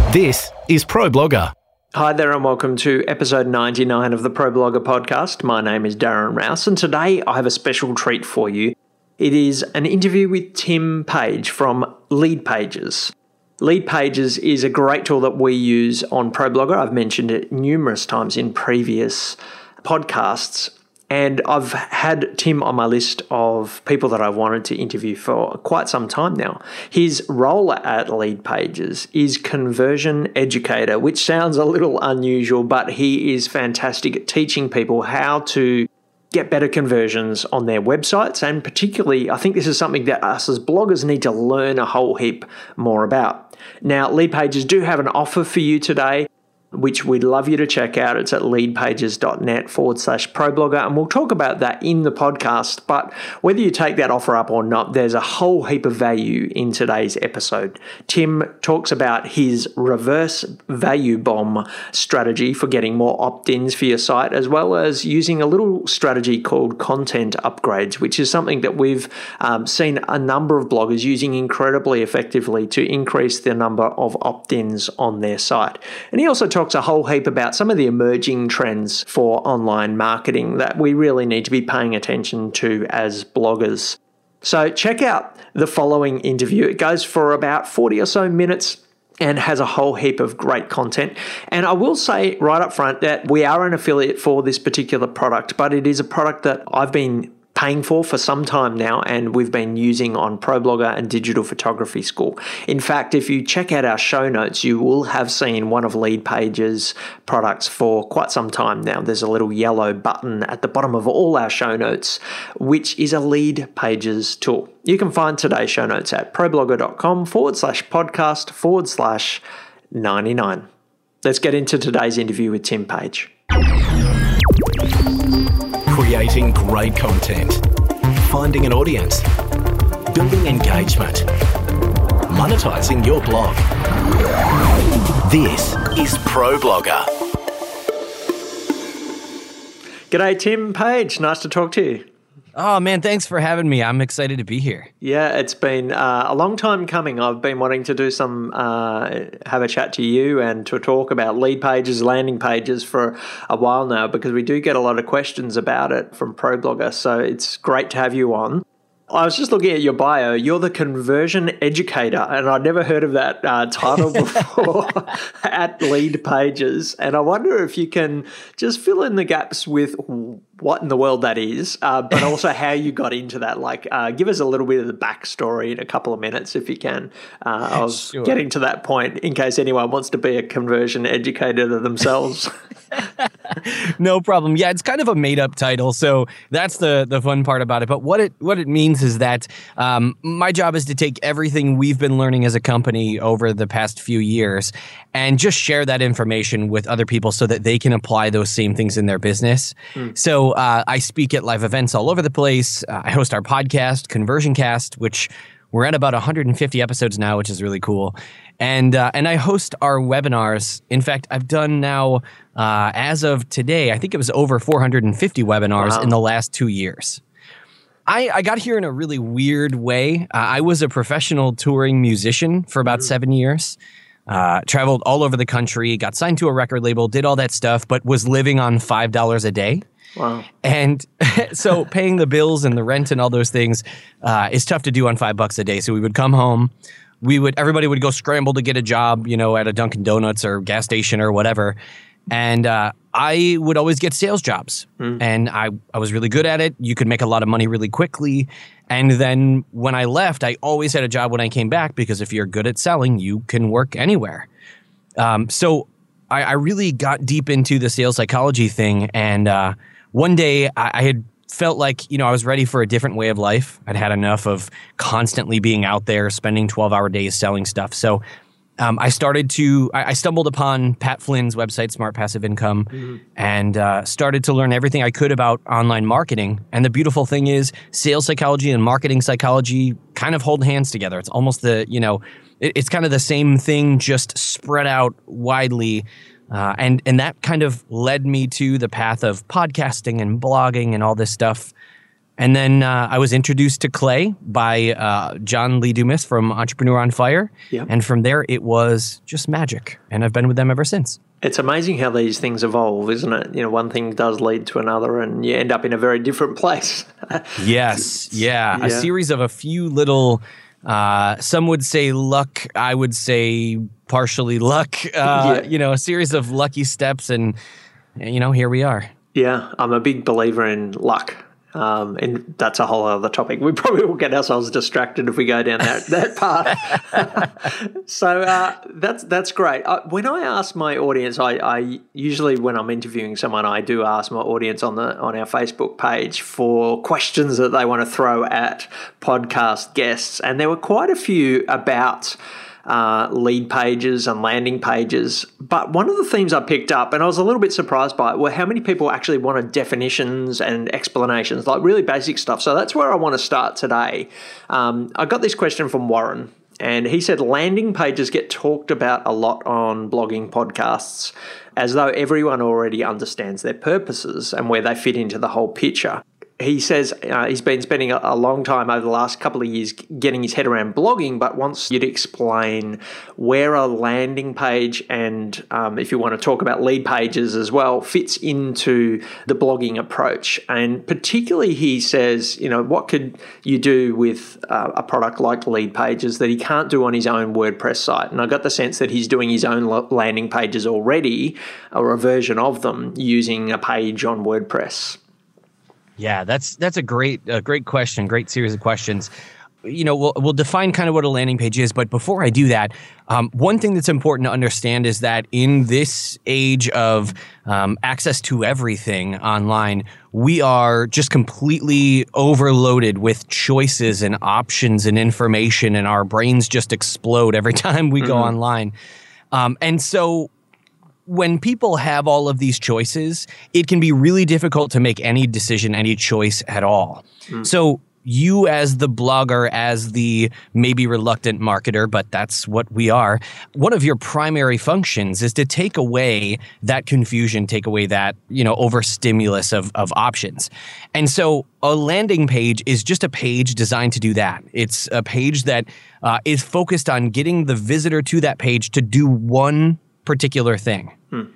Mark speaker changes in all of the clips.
Speaker 1: This is ProBlogger.
Speaker 2: Hi there and welcome to episode 99 of the ProBlogger podcast. My name is Darren Rouse and today I have a special treat for you. It is an interview with Tim Page from Leadpages. Leadpages is a great tool that we use on ProBlogger. I've mentioned it numerous times in previous podcasts. And I've had Tim on my list of people that I wanted to interview for quite some time now. His role at Leadpages is conversion educator, which sounds a little unusual, but he is fantastic at teaching people how to get better conversions on their websites. And particularly, I think this is something that us as bloggers need to learn a whole heap more about. Now, Leadpages do have an offer for you today, which we'd love you to check out. It's at leadpages.net/ProBlogger. And we'll talk about that in the podcast. But whether you take that offer up or not, there's a whole heap of value in today's episode. Tim talks about his reverse value bomb strategy for getting more opt-ins for your site, as well as using a little strategy called content upgrades, which is something that we've seen a number of bloggers using incredibly effectively to increase the number of opt-ins on their site. And he also talks a whole heap about some of the emerging trends for online marketing that we really need to be paying attention to as bloggers. So check out the following interview. It goes for about 40 or so minutes and has a whole heap of great content. And I will say right up front that we are an affiliate for this particular product, but it is a product that I've been paying for some time now, and we've been using on ProBlogger and Digital Photography School. In fact, if you check out our show notes, you will have seen one of Leadpages' products for quite some time now. There's a little yellow button at the bottom of all our show notes, which is a Leadpages tool. You can find today's show notes at problogger.com/podcast/99. Let's get into today's interview with Tim Page.
Speaker 1: Creating great content, finding an audience, building engagement, monetizing your blog. This is ProBlogger.
Speaker 2: G'day, Tim Page. Nice to talk to you.
Speaker 3: Oh, man, thanks for having me. I'm excited to be here.
Speaker 2: Yeah, it's been a long time coming. I've been wanting to do have a chat to you and to talk about Leadpages, landing pages for a while now, because we do get a lot of questions about it from ProBlogger. So it's great to have you on. I was just looking at your bio. You're the conversion educator, and I'd never heard of that title before at Leadpages. And I wonder if you can just fill in the gaps with what in the world that is, but also how you got into that. Like, give us a little bit of the backstory in a couple of minutes if you can. I was getting to that point in case anyone wants to be a conversion educator themselves.
Speaker 3: No problem. Yeah, it's kind of a made-up title, so that's the fun part about it. But what it means is that my job is to take everything we've been learning as a company over the past few years and just share that information with other people so that they can apply those same things in their business. So I speak at live events all over the place. I host our podcast, Conversion Cast, which we're at about 150 episodes now, which is really cool. And I host our webinars. In fact, I've done now, as of today, I think it was over 450 webinars in the last 2 years. I got here in a really weird way. I was a professional touring musician for about 7 years. Traveled all over the country, got signed to a record label, did all that stuff, but was living on $5 a day.
Speaker 2: Wow.
Speaker 3: And so paying the bills and the rent and all those things is tough to do on $5 a day. So we would come home. Everybody would go scramble to get a job, at a Dunkin' Donuts or gas station or whatever. And I would always get sales jobs. And I was really good at it. You could make a lot of money really quickly. And then when I left, I always had a job when I came back, because if you're good at selling, you can work anywhere. So I really got deep into the sales psychology thing. And one day I had felt like, I was ready for a different way of life. I'd had enough of constantly being out there, spending 12-hour days selling stuff. So I stumbled upon Pat Flynn's website, Smart Passive Income, and started to learn everything I could about online marketing. And the beautiful thing is sales psychology and marketing psychology kind of hold hands together. It's almost it's kind of the same thing, just spread out widely. And that kind of led me to the path of podcasting and blogging and all this stuff. And then I was introduced to Clay by John Lee Dumas from Entrepreneur on Fire.
Speaker 2: Yep.
Speaker 3: And from there, it was just magic. And I've been with them ever since.
Speaker 2: It's amazing how these things evolve, isn't it? You know, one thing does lead to another and you end up in a very different place.
Speaker 3: Yes. Yeah. A series of a few little, some would say luck. I would say partially luck, a series of lucky steps. And, here we are. Yeah.
Speaker 2: I'm a big believer in luck. And that's a whole other topic. We probably will get ourselves distracted if we go down that path. So that's great. When I ask my audience, I usually, when I'm interviewing someone, I do ask my audience on our Facebook page for questions that they want to throw at podcast guests, and there were quite a few about lead pages and landing pages. But one of the themes I picked up, and I was a little bit surprised by it, were how many people actually wanted definitions and explanations, like really basic stuff. So that's where I want to start today. I got this question from Warren, and he said landing pages get talked about a lot on blogging podcasts as though everyone already understands their purposes and where they fit into the whole picture. He says he's been spending a long time over the last couple of years getting his head around blogging, but wants you to explain where a landing page and if you want to talk about lead pages as well, fits into the blogging approach. And particularly he says, what could you do with a product like lead pages that he can't do on his own WordPress site? And I got the sense that he's doing his own landing pages already, or a version of them, using a page on WordPress.
Speaker 3: Yeah, that's a great question, great series of questions. We'll define kind of what a landing page is, but before I do that, one thing that's important to understand is that in this age of access to everything online, we are just completely overloaded with choices and options and information, and our brains just explode every time we go online. And so when people have all of these choices, it can be really difficult to make any decision, any choice at all. So you as the blogger, as the maybe reluctant marketer, but that's what we are, one of your primary functions is to take away that confusion, take away that, overstimulus of options. And so a landing page is just a page designed to do that. It's a page that is focused on getting the visitor to that page to do one particular thing.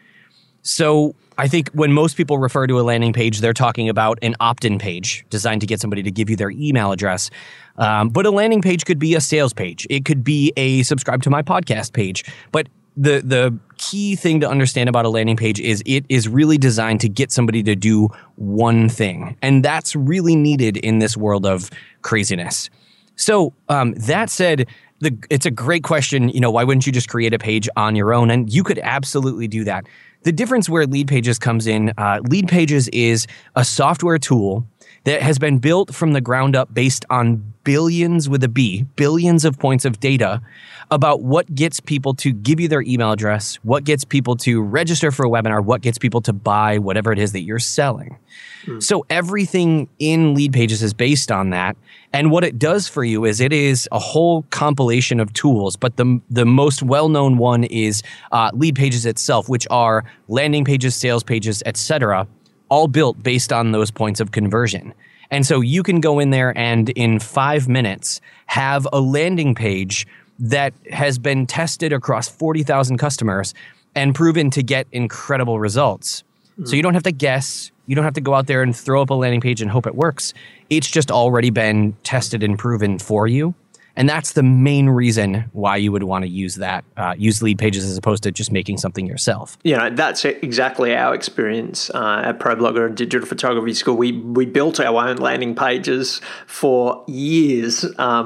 Speaker 3: So I think when most people refer to a landing page, they're talking about an opt-in page designed to get somebody to give you their email address. But a landing page could be a sales page. It could be a subscribe to my podcast page. But the key thing to understand about a landing page is it is really designed to get somebody to do one thing. And that's really needed in this world of craziness. So that said, it's a great question. Why wouldn't you just create a page on your own? And you could absolutely do that. The difference where Lead Pages comes in, Lead Pages is a software tool that has been built from the ground up based on billions with a B, billions of points of data about what gets people to give you their email address, what gets people to register for a webinar, what gets people to buy whatever it is that you're selling. So everything in Lead Pages is based on that. And what it does for you is it is a whole compilation of tools, but the most well-known one is Lead Pages itself, which are landing pages, sales pages, etc., all built based on those points of conversion. And so you can go in there and in 5 minutes have a landing page that has been tested across 40,000 customers and proven to get incredible results. So you don't have to guess. You don't have to go out there and throw up a landing page and hope it works. It's just already been tested and proven for you. And that's the main reason why you would want to use that, use Lead Pages as opposed to just making something yourself.
Speaker 2: That's exactly our experience at ProBlogger and Digital Photography School. We built our own landing pages for years,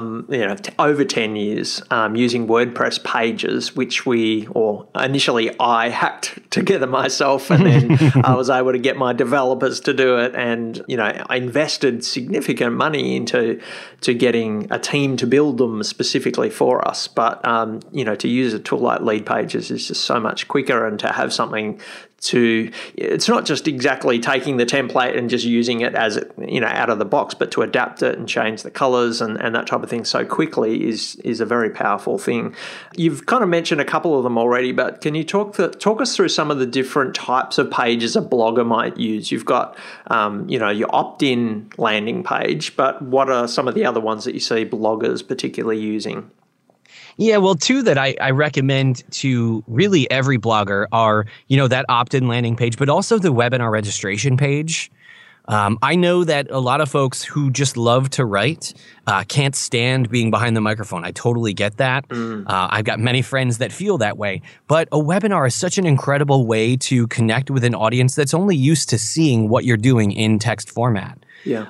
Speaker 2: over 10 years, using WordPress pages, which initially I hacked together myself, and then I was able to get my developers to do it. And, I invested significant money into getting a team to build them specifically for us. But, to use a tool like Lead Pages is just so much quicker, and to have something it's not just exactly taking the template and just using it as out of the box, but to adapt it and change the colors and that type of thing so quickly is a very powerful thing. You've kind of mentioned a couple of them already, but can you talk us through some of the different types of pages a blogger might use? You've got your opt-in landing page, but what are some of the other ones that you see bloggers particularly using?
Speaker 3: Yeah, well, two that I recommend to really every blogger are, that opt-in landing page, but also the webinar registration page. I know that a lot of folks who just love to write can't stand being behind the microphone. I totally get that. I've got many friends that feel that way. But a webinar is such an incredible way to connect with an audience that's only used to seeing what you're doing in text format.
Speaker 2: Yeah.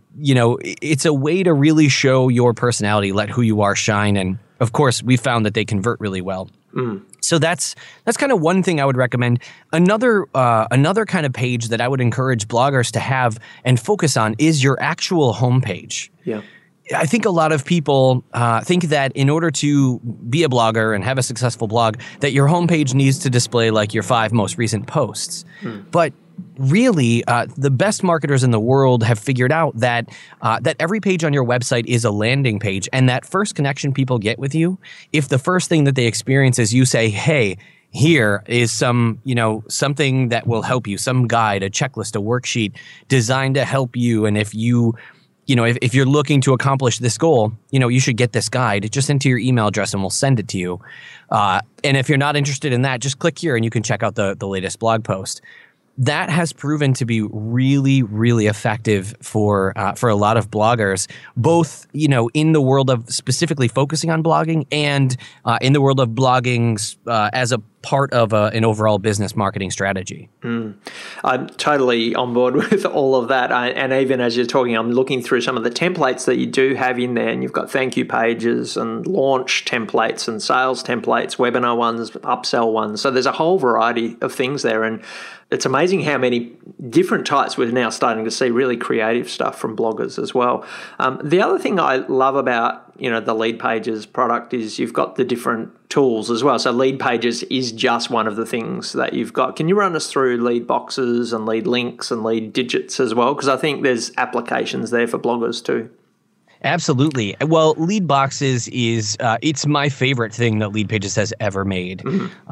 Speaker 3: It's a way to really show your personality, let who you are shine, and of course, we found that they convert really well. So that's kind of one thing I would recommend. Another kind of page that I would encourage bloggers to have and focus on is your actual homepage.
Speaker 2: Yeah.
Speaker 3: I think a lot of people think that in order to be a blogger and have a successful blog, that your homepage needs to display like your 5 most recent posts. But really, the best marketers in the world have figured out that every page on your website is a landing page, and that first connection people get with you, if the first thing that they experience is you say, hey, here is something that will help you, some guide, a checklist, a worksheet designed to help you, and if if you're looking to accomplish this goal, you should get this guide. Just enter your email address and we'll send it to you. And if you're not interested in that, just click here and you can check out the latest blog post. That has proven to be really, really effective for a lot of bloggers, both in the world of specifically focusing on blogging and in the world of blogging as a part of an overall business marketing strategy.
Speaker 2: I'm totally on board with all of that. And even as you're talking, I'm looking through some of the templates that you do have in there, and you've got thank you pages and launch templates and sales templates, webinar ones, upsell ones. So there's a whole variety of things there. And it's amazing how many different types we're now starting to see really creative stuff from bloggers as well. The other thing I love about the Lead Pages product is you've got the different tools as well. So Lead Pages is just one of the things that you've got. Can you run us through lead boxes and lead links and lead digits as well? Because I think there's applications there for bloggers too.
Speaker 3: Absolutely. Well, lead boxes is it's my favorite thing that Lead Pages has ever made.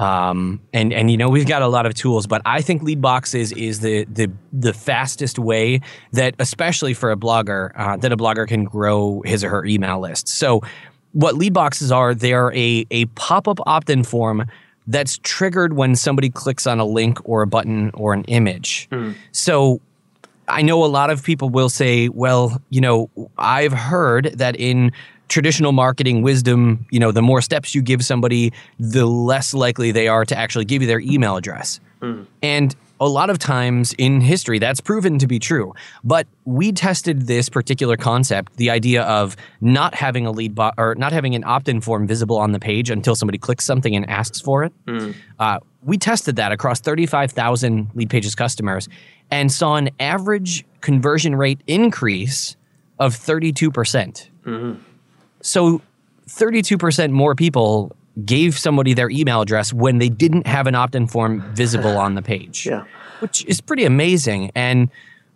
Speaker 3: And we've got a lot of tools, but I think lead boxes is the fastest way that, especially for a blogger, that a blogger can grow his or her email list. So what lead boxes are, they're a pop-up opt-in form that's triggered when somebody clicks on a link or a button or an image. So I know a lot of people will say, well, I've heard that in traditional marketing wisdom, the more steps you give somebody, the less likely they are to actually give you their email address. And a lot of times in history, that's proven to be true. But we tested this particular concept, the idea of not having a or not having an opt-in form visible on the page until somebody clicks something and asks for it. We tested that across 35,000 Lead Pages customers and saw an average conversion rate increase of 32%. So 32% more people gave somebody their email address when they didn't have an opt-in form visible on the page, which is pretty amazing. And,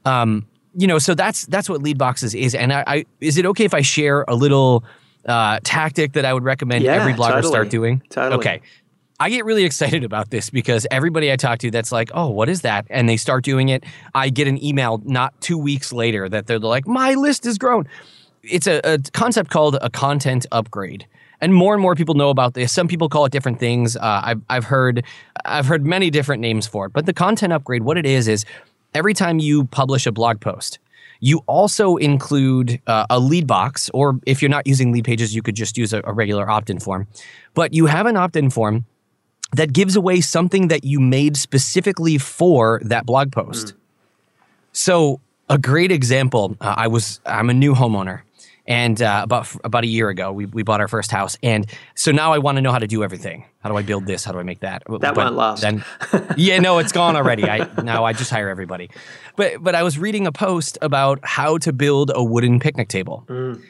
Speaker 3: so that's what lead boxes is. And is it okay if I share a little tactic that I would recommend every blogger start doing?
Speaker 2: Totally.
Speaker 3: Okay. I get really excited about this because everybody I talk to that's like, oh, what is that? And they start doing it. I get an email not 2 weeks later that they're like, my list has grown. It's a concept called a content upgrade. And more people know about this. Some people call it different things. I've heard many different names for it. But the content upgrade, what it is every time you publish a blog post, you also include a lead box, or if you're not using Lead Pages, you could just use a regular opt-in form. But you have an opt-in form that gives away something that you made specifically for that blog post. So a great example, I'm a new homeowner. And about a year ago, we bought our first house. And so now I want to know how to do everything. How do I build this? How do I make that?
Speaker 2: That won't last.
Speaker 3: It's gone already. Now I just hire everybody. But I was reading a post about how to build a wooden picnic table.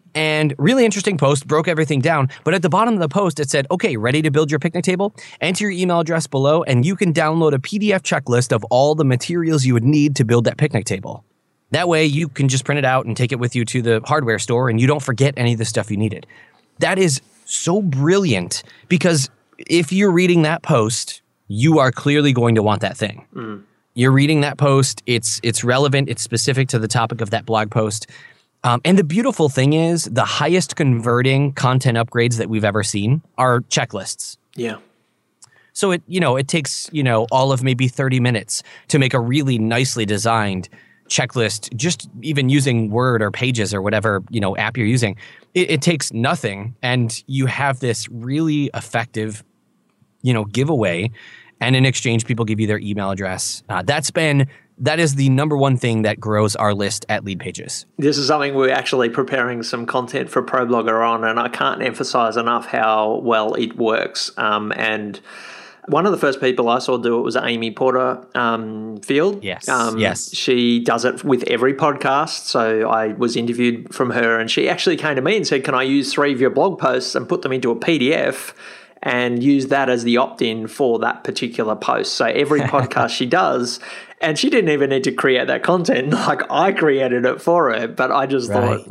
Speaker 3: And really interesting post, broke everything down. But at the bottom of the post, it said, okay, ready to build your picnic table? Enter your email address below, and you can download a PDF checklist of all the materials you would need to build that picnic table. That way, you can just print it out and take it with you to the hardware store, and you don't forget any of the stuff you needed. That is so brilliant, because if you're reading that post, you are clearly going to want that thing. You're reading that post, it's relevant, it's specific to the topic of that blog post. And the beautiful thing is, the highest converting content upgrades that we've ever seen are checklists.
Speaker 2: Yeah.
Speaker 3: So it takes, all of maybe 30 minutes to make a really nicely designed checklist, just even using Word or Pages or whatever, app you're using. It takes nothing, and you have this really effective, giveaway. And in exchange, people give you their email address. That is the number one thing that grows our list at Leadpages.
Speaker 2: This is something we're actually preparing some content for ProBlogger on, and I can't emphasize enough how well it works. And one of the first people I saw do it was Amy Porterfield.
Speaker 3: Yes.
Speaker 2: She does it with every podcast. So I was interviewed from her, and she actually came to me and said, can I use 3 of your blog posts and put them into a PDF and use that as the opt-in for that particular post? So every podcast she does, and she didn't even need to create that content. Like, I created it for her, but I just thought,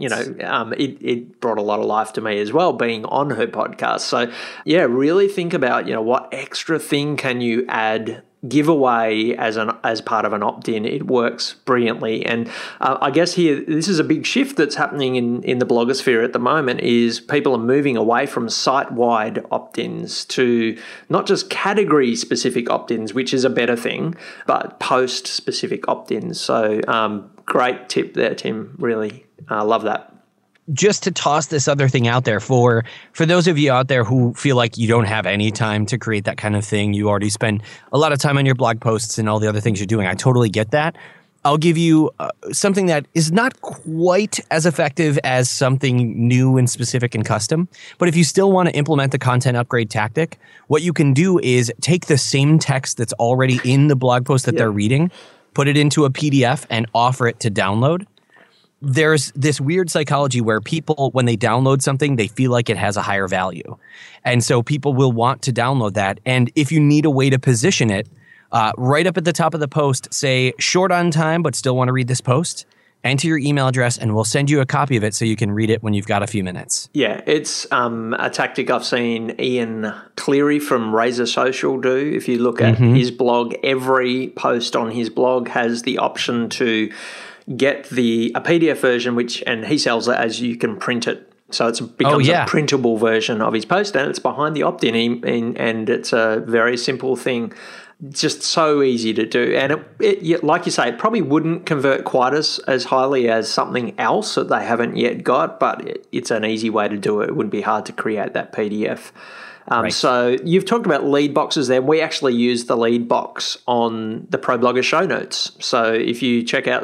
Speaker 2: it brought a lot of life to me as well, being on her podcast. So yeah, really think about, what extra thing can you add, give away as part of an opt-in. It works brilliantly. And I guess here, this is a big shift that's happening in the blogosphere at the moment, is people are moving away from site-wide opt-ins to not just category-specific opt-ins, which is a better thing, but post-specific opt-ins. So great tip there, Tim. Really love that.
Speaker 3: Just to toss this other thing out there for those of you out there who feel like you don't have any time to create that kind of thing, you already spend a lot of time on your blog posts and all the other things you're doing. I totally get that. I'll give you something that is not quite as effective as something new and specific and custom. But if you still want to implement the content upgrade tactic, what you can do is take the same text that's already in the blog post that they're reading, put it into a PDF, and offer it to download. There's this weird psychology where people, when they download something, they feel like it has a higher value. And so people will want to download that. And if you need a way to position it, right up at the top of the post, say, short on time, but still want to read this post, enter your email address, and we'll send you a copy of it so you can read it when you've got a few minutes.
Speaker 2: Yeah, it's a tactic I've seen Ian Cleary from Razor Social do. If you look at his blog, every post on his blog has the option to get a PDF version, and he sells it as you can print it. So it becomes a printable version of his post, and it's behind the opt-in, and it's a very simple thing. Just so easy to do. And it like you say, it probably wouldn't convert quite as highly as something else that they haven't yet got, but it's an easy way to do it. It wouldn't be hard to create that PDF. Right. So you've talked about lead boxes there. We actually use the lead box on the ProBlogger show notes. So if you check out,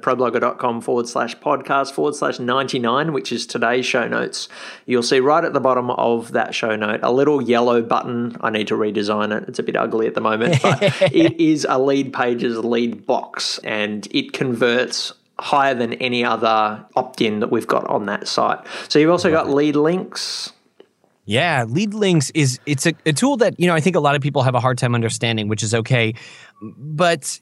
Speaker 2: problogger.com/podcast/99, which is today's show notes, you'll see right at the bottom of that show note a little yellow button. I need to redesign it. It's a bit ugly at the moment, but it is a Leadpages lead box, and it converts higher than any other opt-in that we've got on that site. So you've also got lead links.
Speaker 3: Yeah, lead links it's a tool that, I think a lot of people have a hard time understanding, which is okay. But,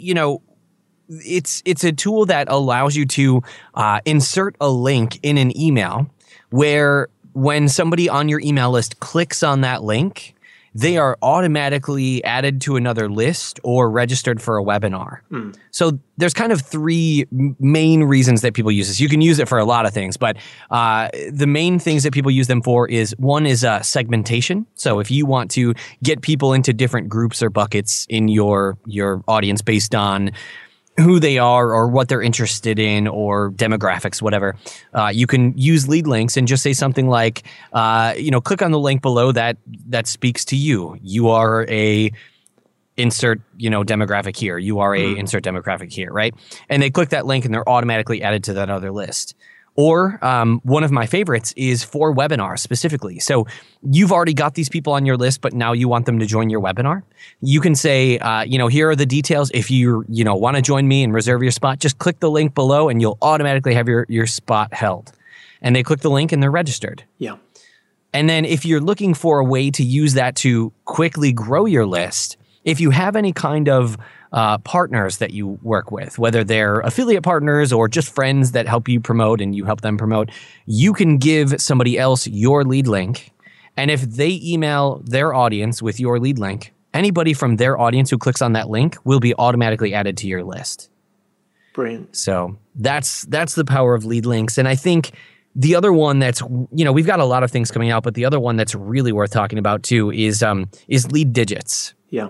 Speaker 3: it's a tool that allows you to insert a link in an email where when somebody on your email list clicks on that link, they are automatically added to another list or registered for a webinar. So there's kind of 3 main reasons that people use this. You can use it for a lot of things, but the main things that people use them for is, one is segmentation. So if you want to get people into different groups or buckets in your audience based on who they are or what they're interested in or demographics, whatever, you can use lead links and just say something like, click on the link below that speaks to you. You are a insert, demographic here. You are a insert demographic here, right? And they click that link and they're automatically added to that other list. Or one of my favorites is for webinars specifically. So you've already got these people on your list, but now you want them to join your webinar. You can say, here are the details. If you want to join me and reserve your spot, just click the link below and you'll automatically have your spot held. and they click the link and they're registered.
Speaker 2: Yeah.
Speaker 3: And then if you're looking for a way to use that to quickly grow your list, if you have any kind of partners that you work with, whether they're affiliate partners or just friends that help you promote and you help them promote, you can give somebody else your lead link. And if they email their audience with your lead link, anybody from their audience who clicks on that link will be automatically added to your list.
Speaker 2: Brilliant.
Speaker 3: So that's the power of lead links. And I think the other one that's, we've got a lot of things coming out, but the other one that's really worth talking about too is Lead Digits.
Speaker 2: Yeah.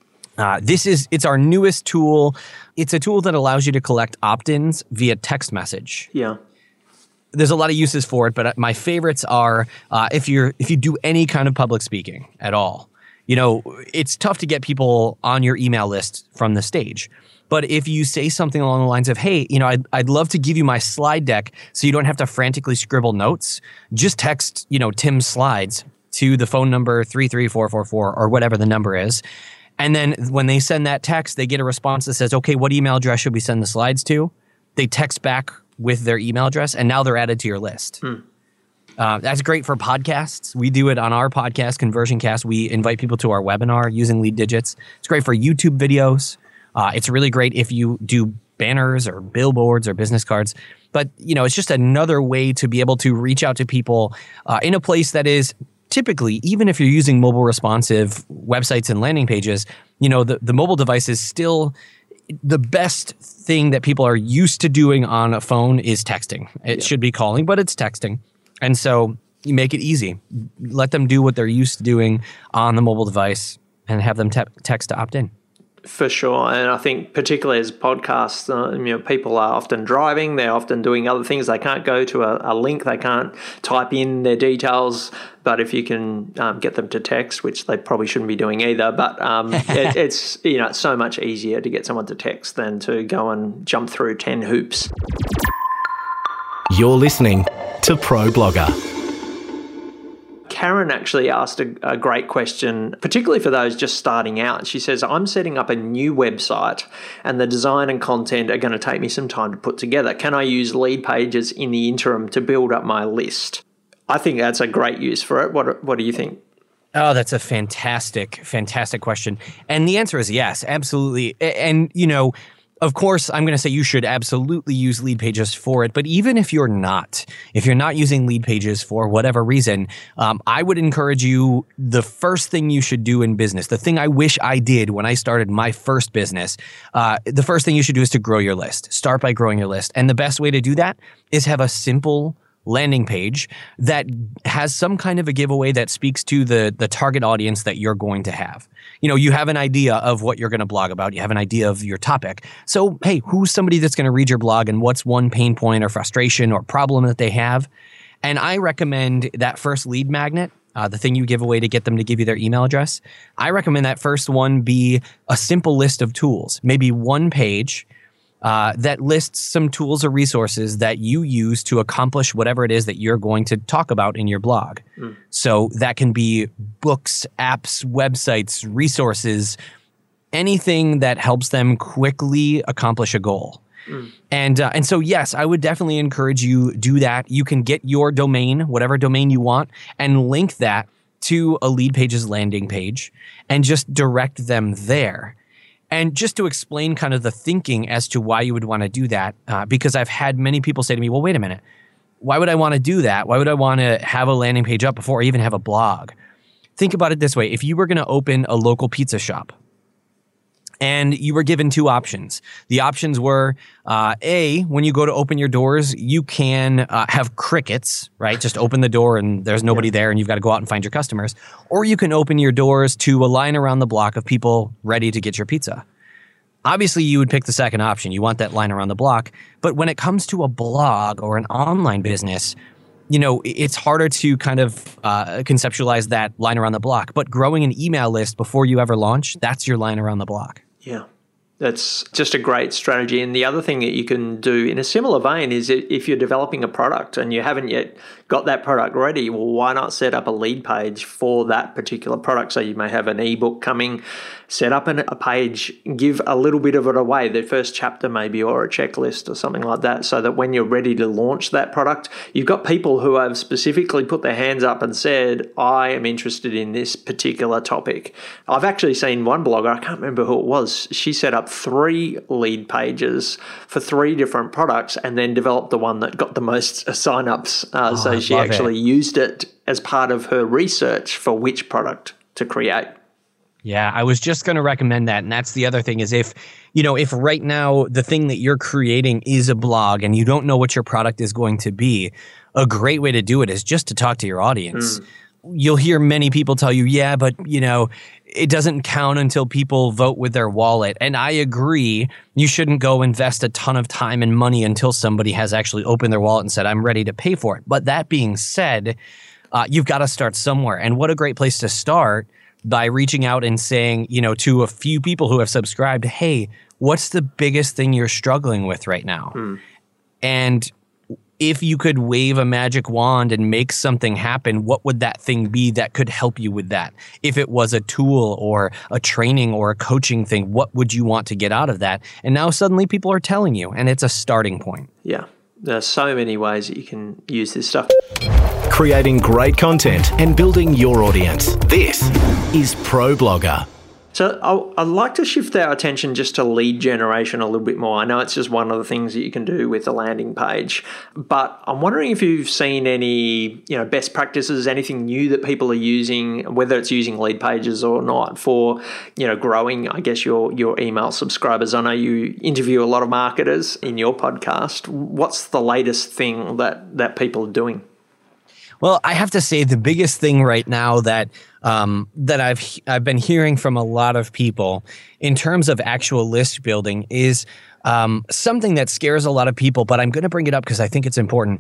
Speaker 3: It's our newest tool. It's a tool that allows you to collect opt-ins via text message.
Speaker 2: Yeah.
Speaker 3: There's a lot of uses for it, but my favorites are if you do any kind of public speaking at all. It's tough to get people on your email list from the stage. But if you say something along the lines of, hey, I'd love to give you my slide deck so you don't have to frantically scribble notes, just text, Tim's slides to the phone number 33444 or whatever the number is. And then when they send that text, they get a response that says, okay, what email address should we send the slides to? They text back with their email address, and now they're added to your list. That's great for podcasts. We do it on our podcast, ConversionCast. We invite people to our webinar using Lead Digits. It's great for YouTube videos. It's really great if you do banners or billboards or business cards. But, it's just another way to be able to reach out to people in a place that is typically, even if you're using mobile responsive websites and landing pages, the mobile device is still the best thing that people are used to doing on a phone is texting. It should be calling, but it's texting. And so you make it easy. Let them do what they're used to doing on the mobile device and have them text to opt in.
Speaker 2: For sure. And I think particularly as podcasts, people are often driving, they're often doing other things. They can't go to a link, they can't type in their details. But if you can get them to text, which they probably shouldn't be doing either, but it's so much easier to get someone to text than to go and jump through 10 hoops.
Speaker 1: You're listening to Pro Blogger.
Speaker 2: Karen actually asked a great question, particularly for those just starting out. She says, I'm setting up a new website and the design and content are going to take me some time to put together. Can I use Lead Pages in the interim to build up my list? I think that's a great use for it. What do you think?
Speaker 3: Oh, that's a fantastic question. And the answer is yes, absolutely. And, of course, I'm going to say you should absolutely use Lead Pages for it. But even if you're not using Lead Pages for whatever reason, I would encourage you, the first thing you should do in business, the thing I wish I did when I started my first business, the first thing you should do is to grow your list. Start by growing your list. And the best way to do that is have a simple landing page that has some kind of a giveaway that speaks to the target audience that you're going to have. You have an idea of what you're going to blog about. You have an idea of your topic. So, hey, who's somebody that's going to read your blog and what's one pain point or frustration or problem that they have? And I recommend that first lead magnet, the thing you give away to get them to give you their email address. I recommend that first one be a simple list of tools, maybe one page that lists some tools or resources that you use to accomplish whatever it is that you're going to talk about in your blog. So that can be books, apps, websites, resources, anything that helps them quickly accomplish a goal. And so, yes, I would definitely encourage you do that. You can get your domain, whatever domain you want, and link that to a Lead Pages landing page and just direct them there. And just to explain kind of the thinking as to why you would want to do that, because I've had many people say to me, well, wait a minute, why would I want to do that? Why would I want to have a landing page up before I even have a blog? Think about it this way. If you were going to open a local pizza shop and you were given two options, the options were, A, when you go to open your doors, you can have crickets, right? Just open the door and there's nobody there and you've got to go out and find your customers. Or you can open your doors to a line around the block of people ready to get your pizza. Obviously, you would pick the second option. You want that line around the block. But when it comes to a blog or an online business, it's harder to kind of conceptualize that line around the block. But growing an email list before you ever launch, that's your line around the block.
Speaker 2: Yeah, that's just a great strategy. And the other thing that you can do in a similar vein is if you're developing a product and you haven't yet got that product ready, well, why not set up a lead page for that particular product? So you may have an ebook coming, set up a page, give a little bit of it away, the first chapter maybe, or a checklist or something like that, so that when you're ready to launch that product, you've got people who have specifically put their hands up and said, I am interested in this particular topic. I've actually seen one blogger, I can't remember who it was, she set up 3 lead pages for 3 different products and then developed the one that got the most sign-ups. So she actually used it as part of her research for which product to create.
Speaker 3: Yeah, I was just going to recommend that. And that's the other thing is if right now the thing that you're creating is a blog and you don't know what your product is going to be, a great way to do it is just to talk to your audience. You'll hear many people tell you, yeah, but it doesn't count until people vote with their wallet. And I agree, you shouldn't go invest a ton of time and money until somebody has actually opened their wallet and said, I'm ready to pay for it. But that being said, you've got to start somewhere. And what a great place to start by reaching out and saying, to a few people who have subscribed, hey, what's the biggest thing you're struggling with right now? And if you could wave a magic wand and make something happen, what would that thing be that could help you with that? If it was a tool or a training or a coaching thing, what would you want to get out of that? And now suddenly people are telling you, and it's a starting point.
Speaker 2: Yeah, there are so many ways that you can use this stuff.
Speaker 1: Creating great content and building your audience. This is ProBlogger.
Speaker 2: So I'd like to shift our attention just to lead generation a little bit more. I know it's just one of the things that you can do with a landing page, but I'm wondering if you've seen any, best practices, anything new that people are using, whether it's using lead pages or not, for, growing, I guess, your email subscribers. I know you interview a lot of marketers in your podcast. What's the latest thing that people are doing?
Speaker 3: Well, I have to say the biggest thing right now that I've been hearing from a lot of people in terms of actual list building is something that scares a lot of people, but I'm going to bring it up because I think it's important,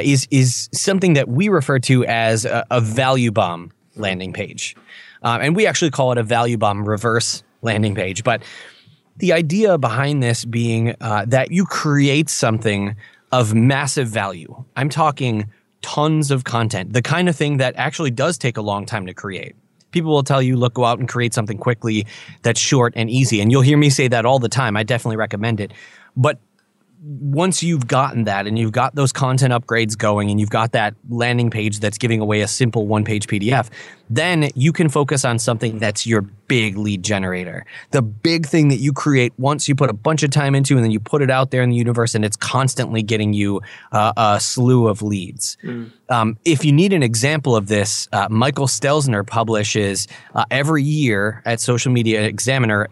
Speaker 3: is something that we refer to as a value bomb landing page. And we actually call it a value bomb reverse landing page. But the idea behind this being that you create something of massive value. I'm talking tons of content, the kind of thing that actually does take a long time to create. People will tell you, look, go out and create something quickly that's short and easy. And you'll hear me say that all the time. I definitely recommend it. But once you've gotten that and you've got those content upgrades going and you've got that landing page that's giving away a simple one-page PDF, then you can focus on something that's your big lead generator. The big thing that you create once you put a bunch of time into and then you put it out there in the universe and it's constantly getting you a slew of leads. If you need an example of this, Michael Stelzner publishes every year at Social Media Examiner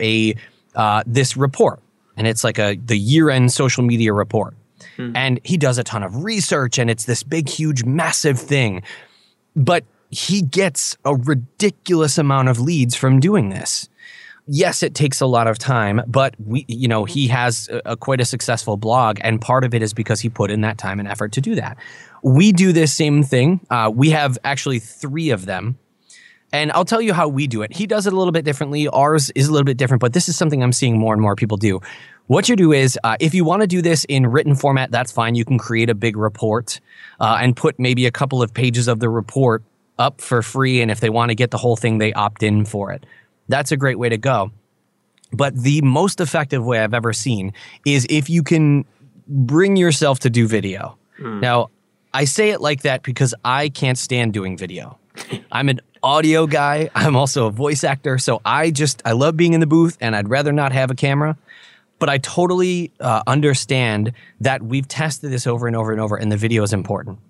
Speaker 3: this report. And it's like the year-end social media report. And he does a ton of research, and it's this big, huge, massive thing. But he gets a ridiculous amount of leads from doing this. Yes, it takes a lot of time, but he has quite a successful blog, and part of it is because he put in that time and effort to do that. We do this same thing. We have actually 3 of them. And I'll tell you how we do it. He does it a little bit differently. Ours is a little bit different, but this is something I'm seeing more and more people do. What you do is, if you want to do this in written format, that's fine. You can create a big report and put maybe a couple of pages of the report up for free. And if they want to get the whole thing, they opt in for it. That's a great way to go. But the most effective way I've ever seen is if you can bring yourself to do video. Now, I say it like that because I can't stand doing video. I'm an audio guy. I'm also a voice actor. So I love being in the booth and I'd rather not have a camera. But I totally understand that we've tested this over and over and over, and the video is important.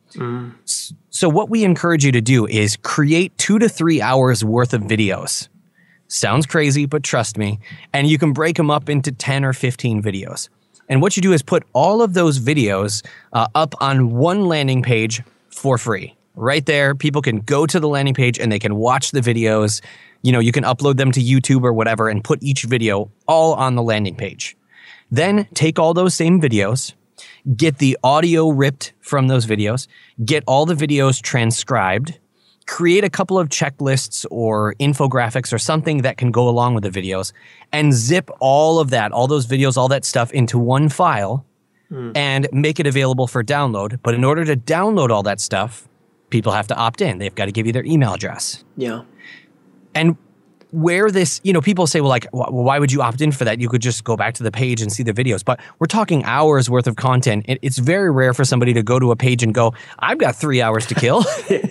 Speaker 3: So what we encourage you to do is create 2 to 3 hours worth of videos. Sounds crazy, but trust me. And you can break them up into 10 or 15 videos. And what you do is put all of those videos up on one landing page for free. Right there, people can go to the landing page and they can watch the videos. You can upload them to YouTube or whatever and put each video all on the landing page. Then take all those same videos, get the audio ripped from those videos, get all the videos transcribed, create a couple of checklists or infographics or something that can go along with the videos, and zip all of that, all those videos, all that stuff into one file and make it available for download. But in order to download all that stuff, people have to opt in. They've got to give you their email address.
Speaker 2: Yeah.
Speaker 3: And where this, you know, people say, well, like, well, why would you opt in for that? You could just go back to the page and see the videos. But we're talking hours worth of content. It's very rare for somebody to go to a page and go, I've got 3 hours to kill.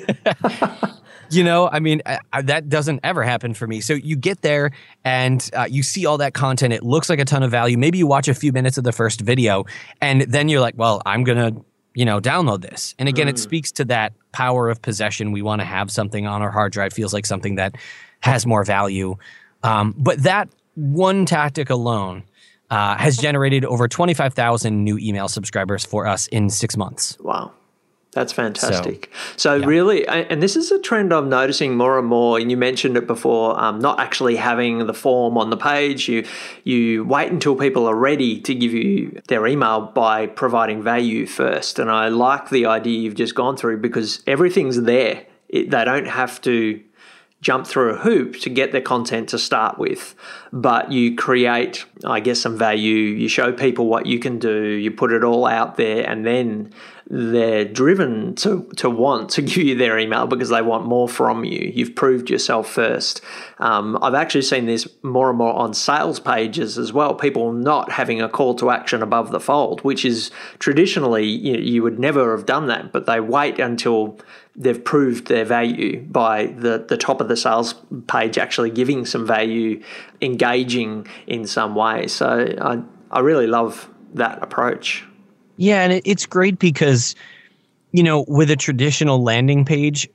Speaker 3: You know, I mean, that doesn't ever happen for me. So you get there and you see all that content. It looks like a ton of value. Maybe you watch a few minutes of the first video and then you're like, well, I'm going to, you know, download this. And again, it speaks to that power of possession. We want to have something on our hard drive, feels like something that has more value. But that one tactic alone has generated over 25,000 new email subscribers for us in 6 months.
Speaker 2: Wow. That's fantastic. So really, and this is a trend I'm noticing more and more, and you mentioned it before, not actually having the form on the page. You wait until people are ready to give you their email by providing value first. And I like the idea you've just gone through because everything's there. They don't have to jump through a hoop to get their content to start with, but you create, I guess, some value. You show people what you can do. You put it all out there, and then they're driven to want to give you their email because they want more from you. You've proved yourself first. I've actually seen this more and more on sales pages as well. People not having a call to action above the fold, which is traditionally you would never have done that, but they wait until they've proved their value by the top of the sales page actually giving some value, engaging in some way. So I really love that approach.
Speaker 3: Yeah, and it's great because, you know, with a traditional landing page,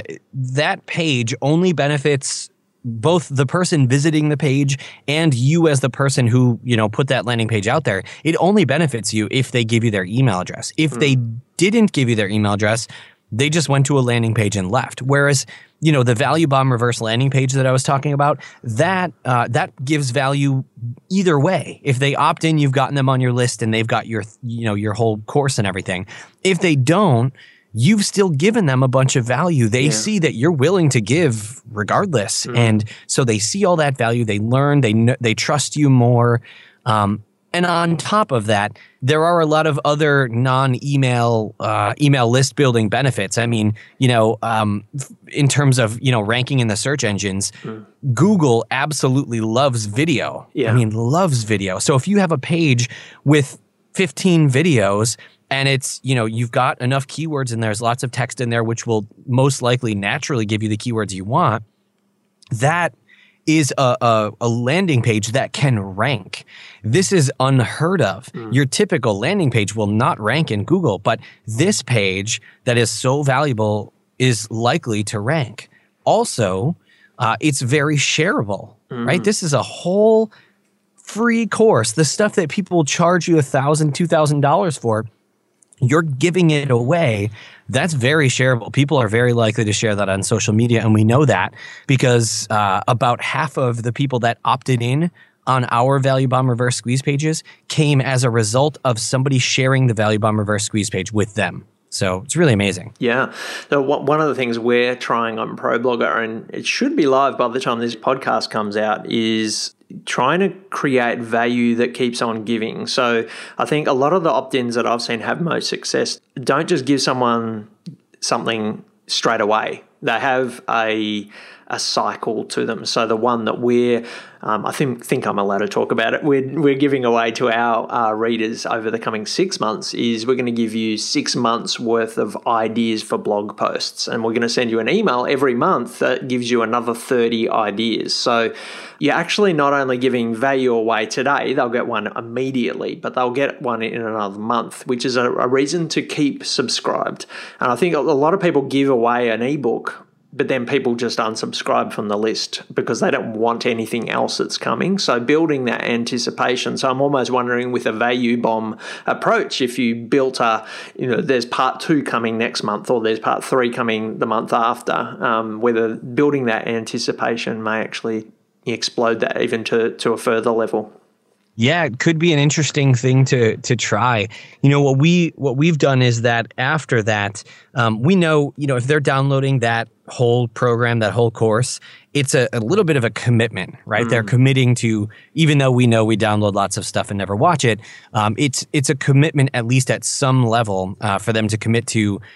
Speaker 3: that page only benefits both the person visiting the page and you as the person who, you know, put that landing page out there. It only benefits you if they give you their email address. If they didn't give you their email address, they just went to a landing page and left. Whereas, you know, the Value Bomb Reverse landing page that I was talking about, that gives value either way. If they opt in, you've gotten them on your list and they've got your, you know, your whole course and everything. If they don't, you've still given them a bunch of value. They see that you're willing to give regardless. And so they see all that value. They learn, they trust you more. And on top of that, there are a lot of other non-email email list building benefits. I mean, you know, in terms of, you know, ranking in the search engines, Google absolutely loves video. I mean, loves video. So if you have a page with 15 videos and it's, you know, you've got enough keywords and there's lots of text in there, which will most likely naturally give you the keywords you want, that is a landing page that can rank. This is unheard of. Your typical landing page will not rank in Google, but this page that is so valuable is likely to rank. Also, it's very shareable, right? This is a whole free course. The stuff that people charge you $1,000, $2,000 for, you're giving it away. That's very shareable. People are very likely to share that on social media, and we know that because about half of the people that opted in on our Value Bomb Reverse Squeeze pages came as a result of somebody sharing the Value Bomb Reverse Squeeze page with them. So it's really amazing.
Speaker 2: Yeah. So one of the things we're trying on ProBlogger, and it should be live by the time this podcast comes out, is trying to create value that keeps on giving. So I think a lot of the opt-ins that I've seen have most success don't just give someone something straight away. They have a cycle to them. So the one that we're, I think I'm allowed to talk about it, we're giving away to our readers over the coming 6 months is we're going to give you 6 months worth of ideas for blog posts. And we're going to send you an email every month that gives you another 30 ideas. So you're actually not only giving value away today, they'll get one immediately, but they'll get one in another month, which is a reason to keep subscribed. And I think a lot of people give away an ebook, but then people just unsubscribe from the list because they don't want anything else that's coming. So building that anticipation. So I'm almost wondering with a value bomb approach, if you built there's part 2 coming next month or there's part 3 coming the month after, whether building that anticipation may actually explode that even to a further level.
Speaker 3: Yeah, it could be an interesting thing to try. You know, what we've done is that after that, we know, you know, if they're downloading that whole program, that whole course, it's a little bit of a commitment, right? They're committing to, even though we know we download lots of stuff and never watch it, it's a commitment at least at some level for them to commit to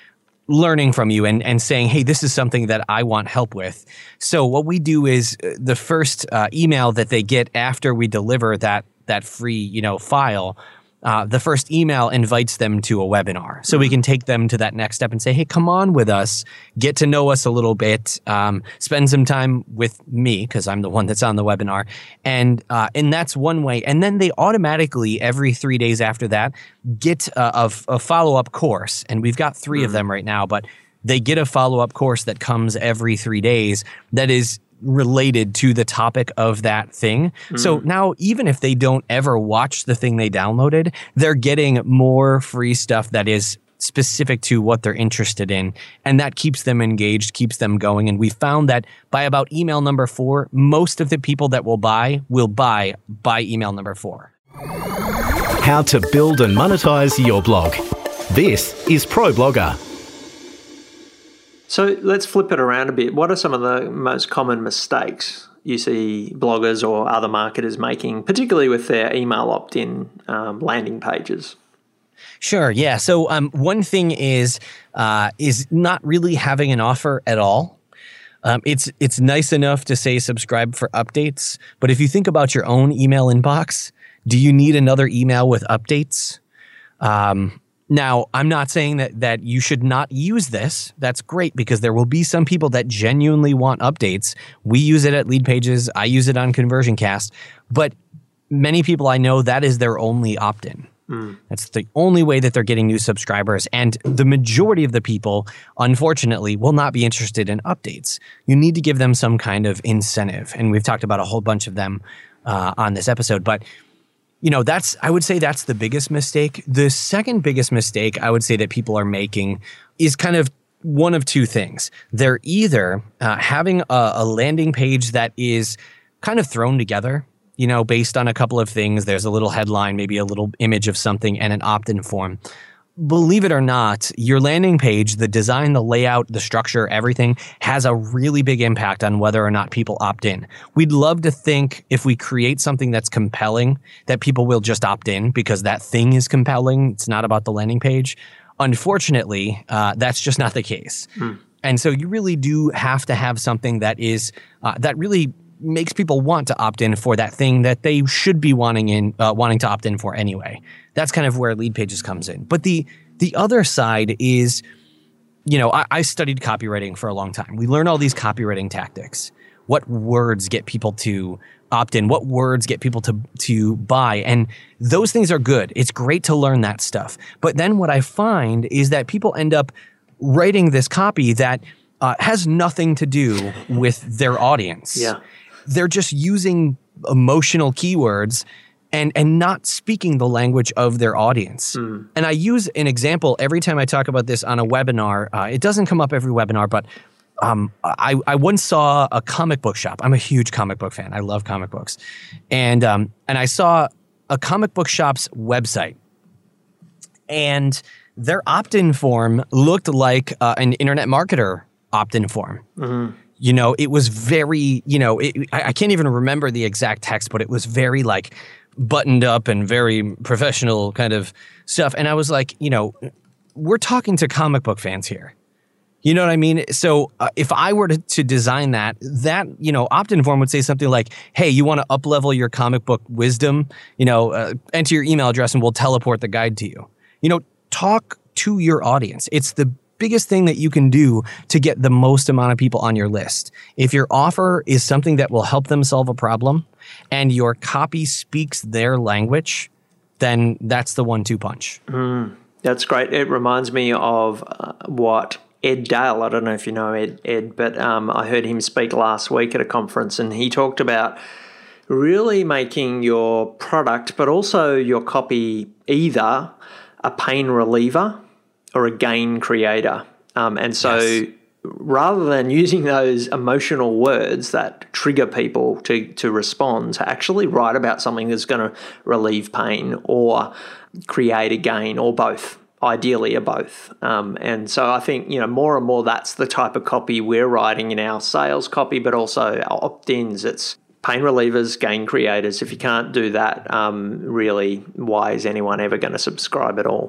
Speaker 3: learning from you and saying, hey, this is something that I want help with. So what we do is the first email that they get after we deliver that free, file, the first email invites them to a webinar. So we can take them to that next step and say, hey, come on with us, get to know us a little bit, spend some time with me because I'm the one that's on the webinar. And that's one way. And then they automatically, every 3 days after that, get a follow-up course. And we've got 3 of them right now, but they get a follow-up course that comes every 3 days that is related to the topic of that thing. So now even if they don't ever watch the thing they downloaded, they're getting more free stuff that is specific to what they're interested in. And that keeps them engaged, keeps them going. And we found that by about email number 4, most of the people that will buy by email number 4.
Speaker 1: How to build and monetize your blog. This is ProBlogger.
Speaker 2: So let's flip it around a bit. What are some of the most common mistakes you see bloggers or other marketers making, particularly with their email opt-in landing pages?
Speaker 3: Sure. Yeah. So one thing is not really having an offer at all. It's nice enough to say subscribe for updates, but if you think about your own email inbox, do you need another email with updates? Now, I'm not saying that you should not use this. That's great because there will be some people that genuinely want updates. We use it at Lead Pages. I use it on ConversionCast. But many people I know, that is their only opt-in. That's the only way that they're getting new subscribers. And the majority of the people, unfortunately, will not be interested in updates. You need to give them some kind of incentive. And we've talked about a whole bunch of them on this episode. But I would say that's the biggest mistake. The second biggest mistake I would say that people are making is kind of one of 2 things. They're either having a landing page that is kind of thrown together, based on a couple of things. There's a little headline, maybe a little image of something, and an opt-in form. Believe it or not, your landing page, the design, the layout, the structure, everything has a really big impact on whether or not people opt in. We'd love to think if we create something that's compelling, that people will just opt in because that thing is compelling. It's not about the landing page. Unfortunately, that's just not the case. And so you really do have to have something that is that really makes people want to opt in for that thing that they should be wanting to opt in for anyway. That's kind of where Lead Pages comes in. But the other side is, I studied copywriting for a long time. We learn all these copywriting tactics. What words get people to opt in? What words get people to buy? And those things are good. It's great to learn that stuff. But then what I find is that people end up writing this copy that has nothing to do with their audience.
Speaker 2: Yeah.
Speaker 3: They're just using emotional keywords and not speaking the language of their audience. And I use an example every time I talk about this on a webinar. It doesn't come up every webinar, but I once saw a comic book shop. I'm a huge comic book fan. I love comic books. And I saw a comic book shop's website. And their opt-in form looked like an internet marketer opt-in form. It was very, I can't even remember the exact text, but it was very like buttoned up and very professional kind of stuff. And I was like, we're talking to comic book fans here. You know what I mean? So if I were to design that opt-in form would say something like, hey, you want to up-level your comic book wisdom? Enter your email address and we'll teleport the guide to you. Talk to your audience. It's the biggest thing that you can do to get the most amount of people on your list. If your offer is something that will help them solve a problem and your copy speaks their language, then that's the 1-2 punch.
Speaker 2: That's great. It reminds me of what Ed Dale, I don't know if you know Ed, but I heard him speak last week at a conference, and he talked about really making your product, but also your copy, either a pain reliever or a gain creator. And so rather than using those emotional words that trigger people to respond, to actually write about something that's going to relieve pain or create a gain, or both, ideally are both. And so I think, more and more that's the type of copy we're writing in our sales copy, but also our opt-ins. It's pain relievers, gain creators. If you can't do that, really, why is anyone ever going to subscribe at all?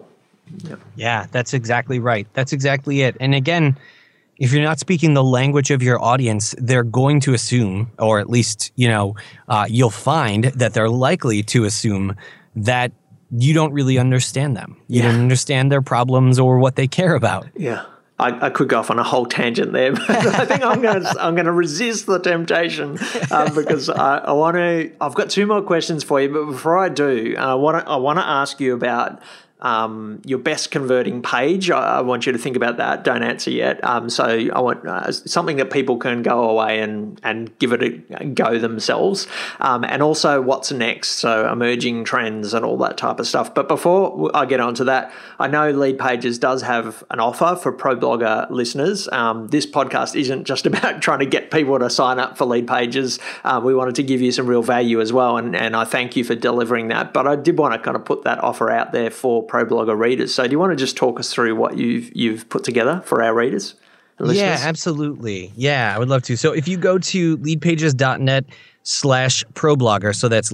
Speaker 3: Yeah, that's exactly right. That's exactly it. And again, if you're not speaking the language of your audience, they're going to assume, or at least, you'll find that they're likely to assume that you don't really understand them. You don't understand their problems or what they care about.
Speaker 2: Yeah. I could go off on a whole tangent there, but I think I'm going to resist the temptation because I want to. I've got two more questions for you, but before I do, I want to ask you about your best converting page. I want you to think about that. Don't answer yet. So I want something that people can go away and give it a go themselves. And also what's next. So emerging trends and all that type of stuff. But before I get onto that, I know Lead Pages does have an offer for ProBlogger listeners. This podcast isn't just about trying to get people to sign up for Lead Pages. We wanted to give you some real value as well. And I thank you for delivering that. But I did want to kind of put that offer out there for ProBlogger readers. So do you want to just talk us through what you've put together for our readers and listeners?
Speaker 3: Yeah, absolutely. Yeah, I would love to. So if you go to leadpages.net/ProBlogger, so that's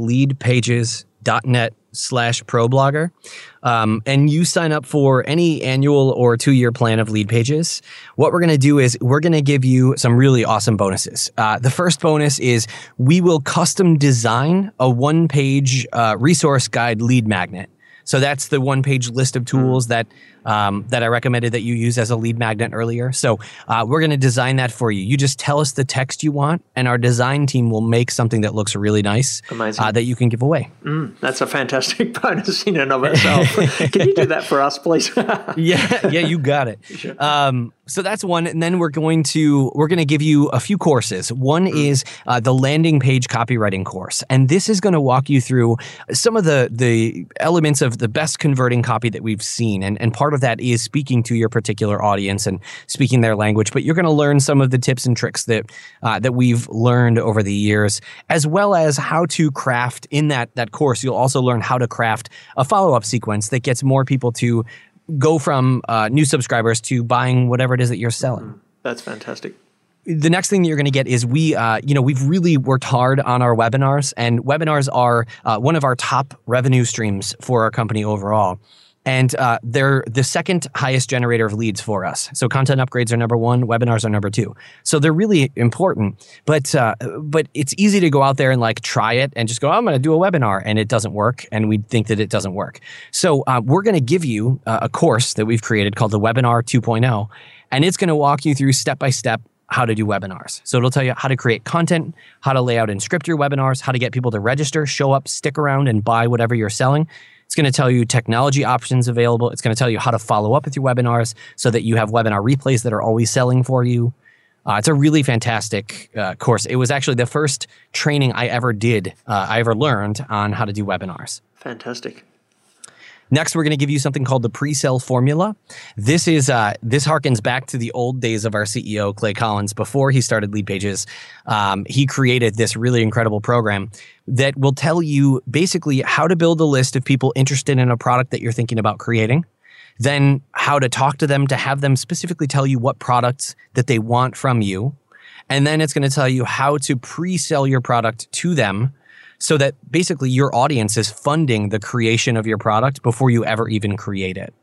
Speaker 3: leadpages.net/ProBlogger, and you sign up for any annual or 2-year plan of Lead Pages, what we're going to do is we're going to give you some really awesome bonuses. The first bonus is we will custom design a 1-page resource guide lead magnet. So that's the 1-page list of tools that I recommended that you use as a lead magnet earlier. So we're going to design that for you. You just tell us the text you want, and our design team will make something that looks really nice that you can give away.
Speaker 2: That's a fantastic bonus in and of itself. Can you do that for us, please?
Speaker 3: Yeah, you got it.
Speaker 2: Sure.
Speaker 3: So that's one, and then we're going to give you a few courses. One is the landing page copywriting course, and this is going to walk you through some of the elements of the best converting copy that we've seen, and part of that is speaking to your particular audience and speaking their language. But you're going to learn some of the tips and tricks that we've learned over the years, as well as how to craft in that course. You'll also learn how to craft a follow-up sequence that gets more people to go from new subscribers to buying whatever it is that you're selling.
Speaker 2: That's fantastic.
Speaker 3: The next thing that you're going to get is we've really worked hard on our webinars, and webinars are one of our top revenue streams for our company overall. And they're the second highest generator of leads for us. So content upgrades are number 1, webinars are number 2. So they're really important, but it's easy to go out there and try it and just go, I'm going to do a webinar, and it doesn't work, and we think that it doesn't work. So we're going to give you a course that we've created called the Webinar 2.0, and it's going to walk you through step-by-step how to do webinars. So it'll tell you how to create content, how to lay out and script your webinars, how to get people to register, show up, stick around, and buy whatever you're selling. It's going to tell you technology options available. It's going to tell you how to follow up with your webinars so that you have webinar replays that are always selling for you. It's a really fantastic course. It was actually the first training I ever learned on how to do webinars.
Speaker 2: Fantastic.
Speaker 3: Next, we're going to give you something called the pre-sale formula. This harkens back to the old days of our CEO, Clay Collins. Before he started Lead Pages, he created this really incredible program that will tell you basically how to build a list of people interested in a product that you're thinking about creating, then how to talk to them to have them specifically tell you what products that they want from you, and then it's going to tell you how to pre-sell your product to them, so that basically your audience is funding the creation of your product before you ever even create it.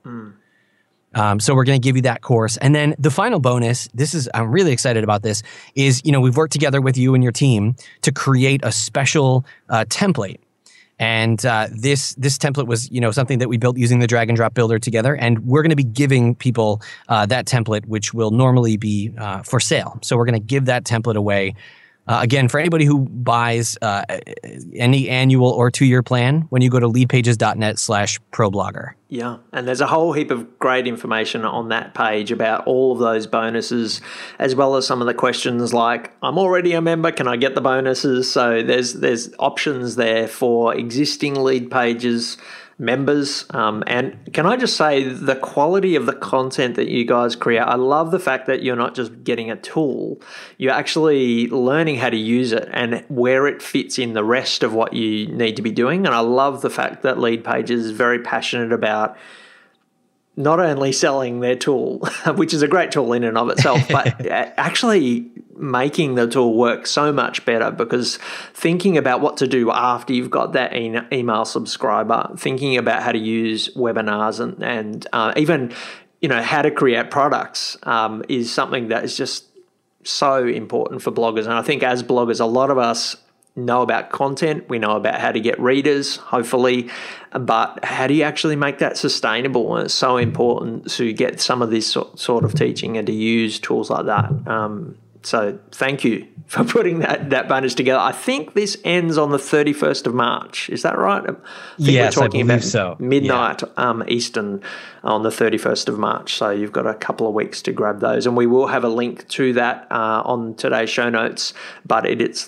Speaker 3: So we're going to give you that course. And then the final bonus, I'm really excited about this, is, we've worked together with you and your team to create a special template. And this template was, something that we built using the drag and drop builder together. And we're going to be giving people that template, which will normally be for sale. So we're going to give that template away. Again, for anybody who buys any annual or 2-year plan, when you go to leadpages.net/ProBlogger.
Speaker 2: Yeah, and there's a whole heap of great information on that page about all of those bonuses, as well as some of the questions like, I'm already a member, can I get the bonuses? So there's options there for existing Lead Pages members. And can I just say the quality of the content that you guys create, I love the fact that you're not just getting a tool, you're actually learning how to use it and where it fits in the rest of what you need to be doing. And I love the fact that Lead Pages is very passionate about not only selling their tool, which is a great tool in and of itself, but actually making the tool work so much better, because thinking about what to do after you've got that email subscriber, thinking about how to use webinars and even, how to create products is something that is just so important for bloggers. And I think as bloggers, a lot of us know about content, we know about how to get readers, hopefully, but how do you actually make that sustainable? And it's so important to get some of this sort of teaching and to use tools like that. So thank you for putting that bonus together. I think this ends on the 31st of March. Is that right?
Speaker 3: Yes, I believe so.
Speaker 2: Midnight Eastern on the 31st of March. So you've got a couple of weeks to grab those. And we will have a link to that on today's show notes, but it's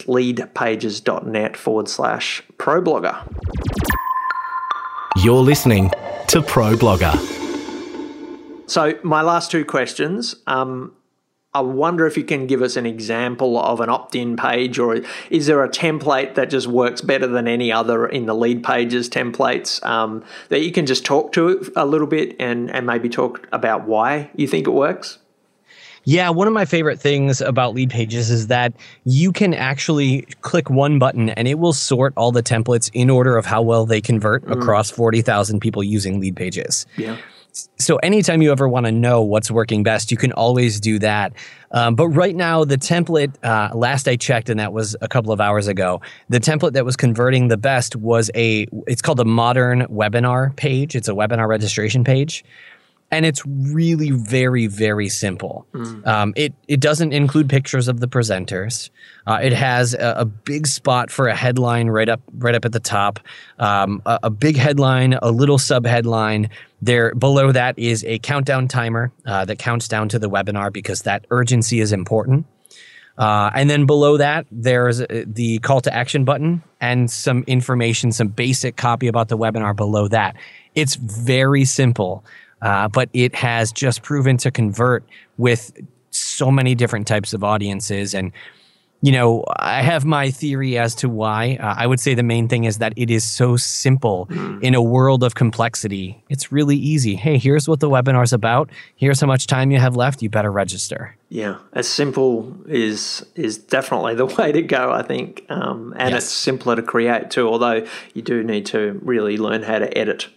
Speaker 2: leadpages.net/ProBlogger.
Speaker 1: You're listening to ProBlogger.
Speaker 2: So my last two questions. I wonder if you can give us an example of an opt-in page, or is there a template that just works better than any other in the Lead Pages templates that you can just talk to a little bit and maybe talk about why you think it works?
Speaker 3: Yeah, one of my favorite things about Lead Pages is that you can actually click one button and it will sort all the templates in order of how well they convert across 40,000 people using Lead Pages.
Speaker 2: Yeah.
Speaker 3: So anytime you ever want to know what's working best, you can always do that. But right now, the template, last I checked, and that was a couple of hours ago, the template that was converting the best was it's called a modern webinar page. It's a webinar registration page. And it's really very, very simple. It doesn't include pictures of the presenters. It has a big spot for a headline right up at the top, a big headline, a little sub-headline. There below that is a countdown timer that counts down to the webinar because that urgency is important. And then below that, there's the call to action button and some information, some basic copy about the webinar below that. It's very simple. But it has just proven to convert with so many different types of audiences. And, I have my theory as to why. I would say the main thing is that it is so simple in a world of complexity. It's really easy. Hey, here's what the webinar's about. Here's how much time you have left. You better register.
Speaker 2: Yeah, as simple is definitely the way to go, I think. And
Speaker 3: yes.
Speaker 2: It's simpler to create too, although you do need to really learn how to edit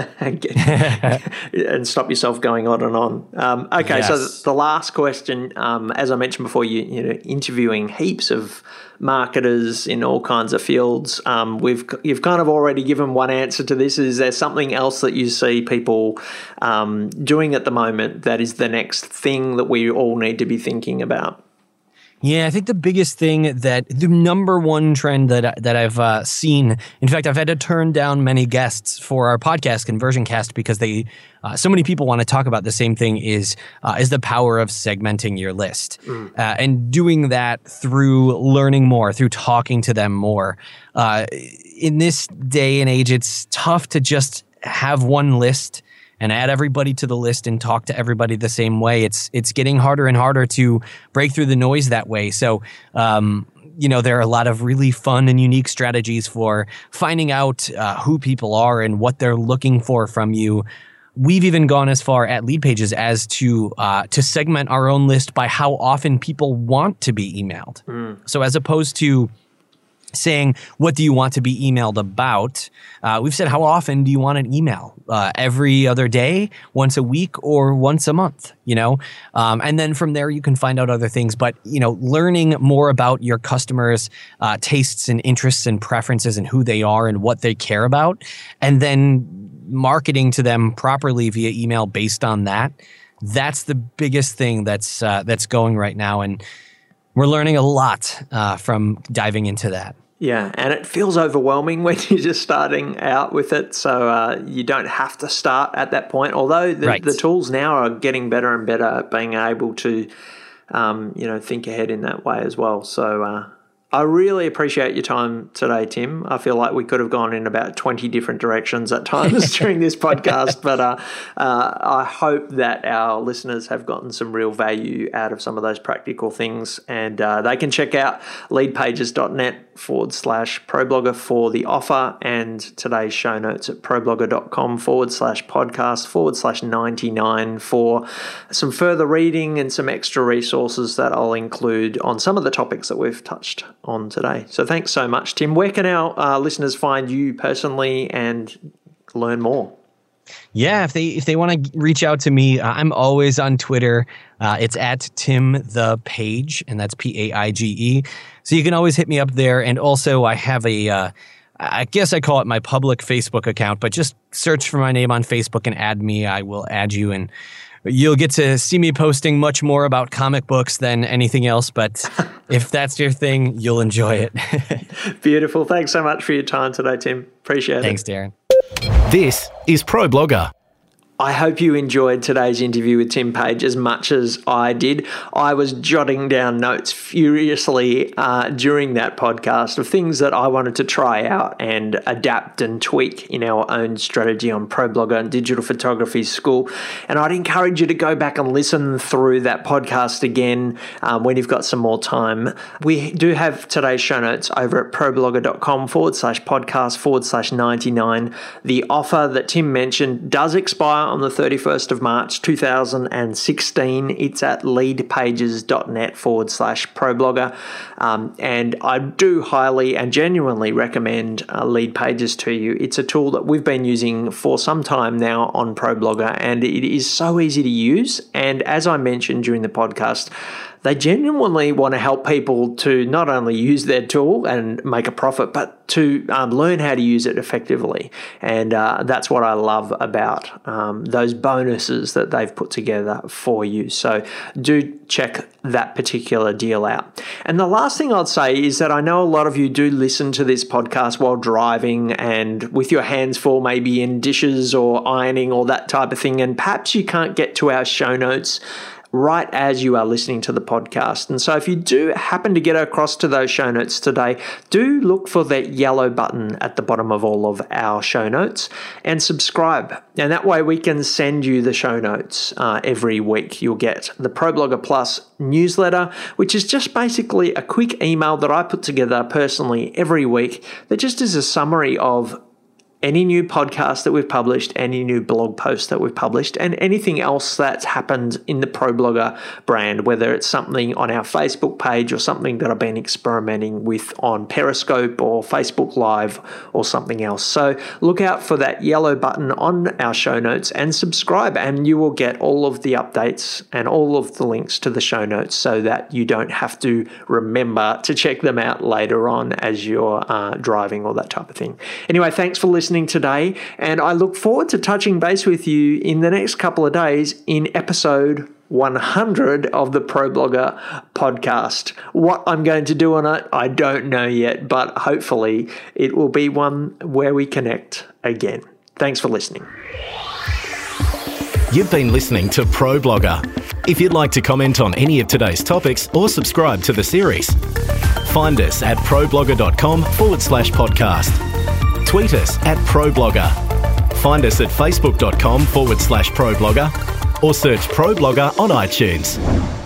Speaker 2: and stop yourself going on and on. Okay,
Speaker 3: yes.
Speaker 2: So the last question, as I mentioned before, you're interviewing heaps of marketers in all kinds of fields. You've kind of already given one answer to this. Is there something else that you see people doing at the moment that is the next thing that we all need to be thinking about?
Speaker 3: Yeah, I think the biggest thing the number one trend that I've seen, in fact, I've had to turn down many guests for our podcast Conversion Cast because so many people want to talk about the same thing is the power of segmenting your list and doing that through learning more, through talking to them more. In this day and age, it's tough to just have one list and add everybody to the list and talk to everybody the same way. It's getting harder and harder to break through the noise that way. So, there are a lot of really fun and unique strategies for finding out who people are and what they're looking for from you. We've even gone as far at Lead Pages as to segment our own list by how often people want to be emailed. So as opposed to saying, what do you want to be emailed about? We've said, how often do you want an email? Every other day, once a week, or once a month, And then from there, you can find out other things. But, learning more about your customers' tastes and interests and preferences and who they are and what they care about, and then marketing to them properly via email based on that. That's the biggest thing that's going right now. And we're learning a lot from diving into that.
Speaker 2: Yeah, and it feels overwhelming when you're just starting out with it. So you don't have to start at that point. Although the tools now are getting better and better at being able to, think ahead in that way as well. So I really appreciate your time today, Tim. I feel like we could have gone in about 20 different directions at times during this podcast, but I hope that our listeners have gotten some real value out of some of those practical things, and they can check out leadpages.net/ProBlogger for the offer, and today's show notes at ProBlogger.com/podcast/99 for some further reading and some extra resources that I'll include on some of the topics that we've touched on today. So thanks so much, Tim. Where can our listeners find you personally and learn more?
Speaker 3: Yeah, if they want to reach out to me, I'm always on Twitter. It's at Tim the Page, and that's Paige. So you can always hit me up there. And also I have I guess I call it my public Facebook account, but just search for my name on Facebook and add me. I will add you, and you'll get to see me posting much more about comic books than anything else, but if that's your thing, you'll enjoy it.
Speaker 2: Beautiful. Thanks so much for your time today, Tim. Appreciate it.
Speaker 3: Thanks, Darren.
Speaker 1: This is ProBlogger.
Speaker 2: I hope you enjoyed today's interview with Tim Page as much as I did. I was jotting down notes furiously during that podcast of things that I wanted to try out and adapt and tweak in our own strategy on ProBlogger and Digital Photography School. And I'd encourage you to go back and listen through that podcast again when you've got some more time. We do have today's show notes over at ProBlogger.com/podcast/99. The offer that Tim mentioned does expire on the 31st of March 2016. It's at leadpages.net/ProBlogger. And I do highly and genuinely recommend Lead Pages to you. It's a tool that we've been using for some time now on ProBlogger, and it is so easy to use. And as I mentioned during the podcast, they genuinely want to help people to not only use their tool and make a profit, but to learn how to use it effectively. And that's what I love about those bonuses that they've put together for you. So do check that particular deal out. And the last thing I'd say is that I know a lot of you do listen to this podcast while driving and with your hands full, maybe in dishes or ironing or that type of thing. And perhaps you can't get to our show notes right as you are listening to the podcast. And so if you do happen to get across to those show notes today, do look for that yellow button at the bottom of all of our show notes and subscribe. And that way we can send you the show notes every week. You'll get the ProBlogger Plus newsletter, which is just basically a quick email that I put together personally every week that just is a summary of any new podcast that we've published, any new blog post that we've published, and anything else that's happened in the ProBlogger brand, whether it's something on our Facebook page or something that I've been experimenting with on Periscope or Facebook Live or something else. So look out for that yellow button on our show notes and subscribe, and you will get all of the updates and all of the links to the show notes so that you don't have to remember to check them out later on as you're driving or that type of thing. Anyway, thanks for listening today, and I look forward to touching base with you in the next couple of days in episode 100 of the ProBlogger podcast. What I'm going to do on it, I don't know yet, but hopefully it will be one where we connect again. Thanks for listening.
Speaker 1: You've been listening to ProBlogger. If you'd like to comment on any of today's topics or subscribe to the series, find us at ProBlogger.com/podcast. Tweet us at ProBlogger. Find us at Facebook.com/ProBlogger or search ProBlogger on iTunes.